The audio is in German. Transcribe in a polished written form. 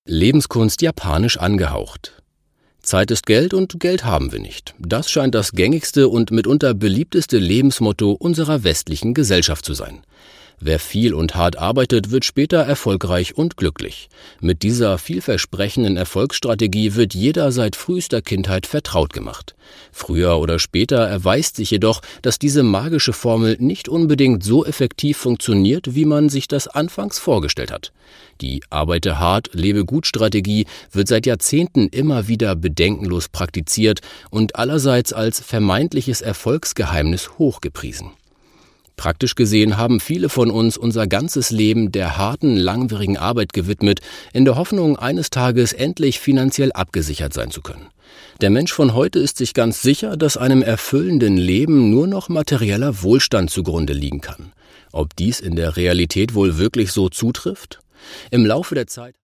Lebenskunst japanisch angehaucht. Zeit ist Geld und Geld haben wir nicht. Das scheint das gängigste und mitunter beliebteste Lebensmotto unserer westlichen Gesellschaft zu sein. Wer viel und hart arbeitet, wird später erfolgreich und glücklich. Mit dieser vielversprechenden Erfolgsstrategie wird jeder seit frühester Kindheit vertraut gemacht. Früher oder später erweist sich jedoch, dass diese magische Formel nicht unbedingt so effektiv funktioniert, wie man sich das anfangs vorgestellt hat. Die Arbeite hart, lebe gut Strategie wird seit Jahrzehnten immer wieder bedenkenlos praktiziert und allerseits als vermeintliches Erfolgsgeheimnis hochgepriesen. Praktisch gesehen haben viele von uns unser ganzes Leben der harten, langwierigen Arbeit gewidmet, in der Hoffnung, eines Tages endlich finanziell abgesichert sein zu können. Der Mensch von heute ist sich ganz sicher, dass einem erfüllenden Leben nur noch materieller Wohlstand zugrunde liegen kann. Ob dies in der Realität wohl wirklich so zutrifft? Im Laufe der Zeit